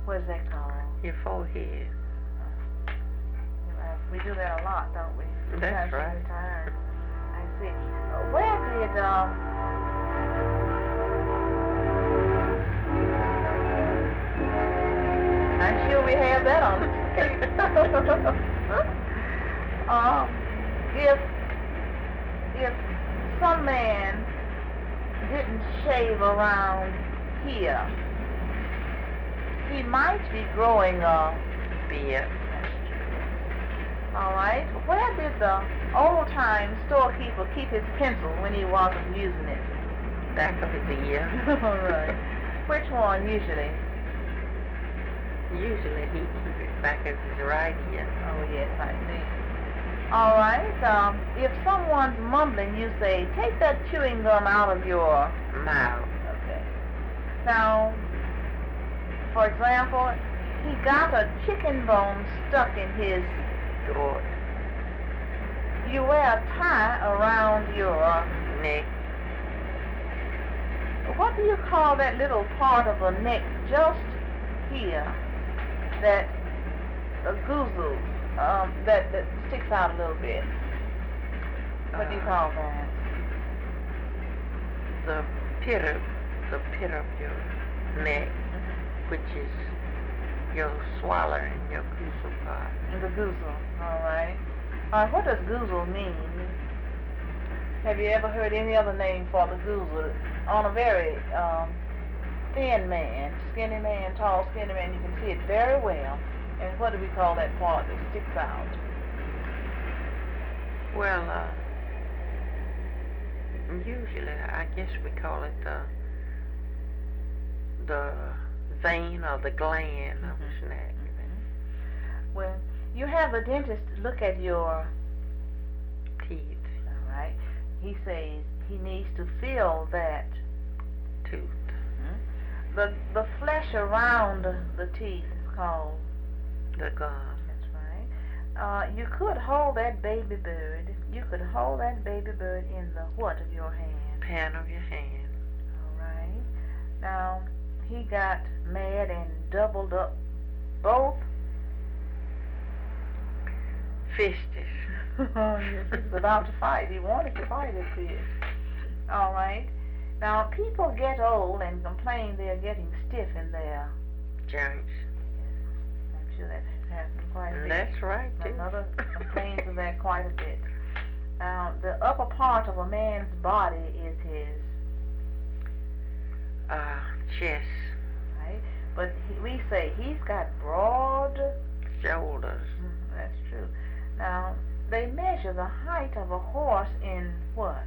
What is that called? Your forehead. We do that a lot, don't we? That's right. Retired. I see. Where did I'm sure we have that on the tape. If some man didn't shave around here, he might be growing a beard. All right. Where did the old-time storekeeper keep his pencil when he wasn't using it? Back of his ear. All right. Which one usually? Usually he keeps it back of his right ear. Oh yes, I see. All right. If someone's mumbling, you say, "Take that chewing gum out of your mouth." Okay. Now, for example, he got a chicken bone stuck in his throat. You wear a tie around your neck. What do you call that little part of the neck just here that goozles, that sticks out a little bit? What do you call that? The pit of your neck, which is your swallow and your goozle part. The goozle, all right. What does goozle mean? Have you ever heard any other name for the goozle? On a very thin man, skinny man, tall, skinny man, you can see it very well. And what do we call that part that sticks out? Well, usually I guess we call it the vein or the gland of his neck. Well, you have a dentist look at your teeth. All right. He says he needs to fill that tooth. The flesh around the teeth is called the gum. That's right. You could hold that baby bird. You could hold that baby bird in the what of your hand? Pan of your hand. All right. Now he got mad and doubled up both fists. He was about to fight. He wanted to fight his fist. All right. Now, people get old and complain they're getting stiff in their joints. Yes, I'm sure that has happened quite a bit. That's right, too. My mother complains of that quite a bit. Now, the upper part of a man's body is his chest. Right? But we say he's got broad shoulders. That's true. Now, they measure the height of a horse in what?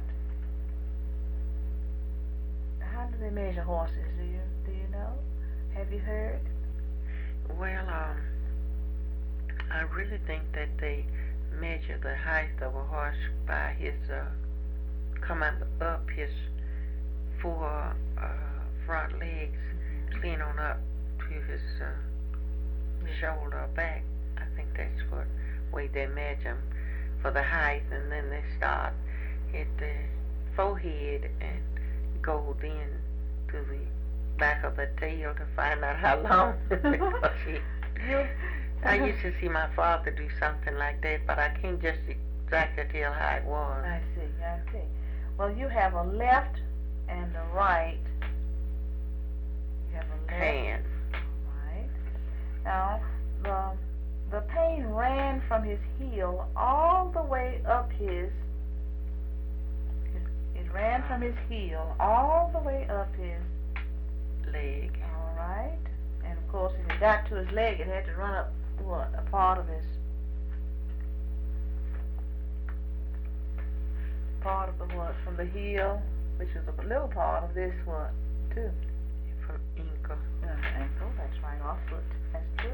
How do they measure horses? Do you know? Have you heard? Well, I really think that they measure the height of a horse by his coming up his four front legs, clean on up to his shoulder back. I think that's what way they measure him for the height, and then they start at the forehead and go then to the back of the tail to find out how long. I used to see my father do something like that, but I can't just exactly tell how it was. I see. Well, you have a left and a right. You have a left hand. Right. Now, the pain ran from his heel all the way up his. It ran from his heel all the way up his leg. All right. And of course, if it got to his leg, it had to run up what? A part of his. Part of the what? From the heel, which is a little part of this what? Too. From ankle. Ankle. That's right. Off foot. That's true.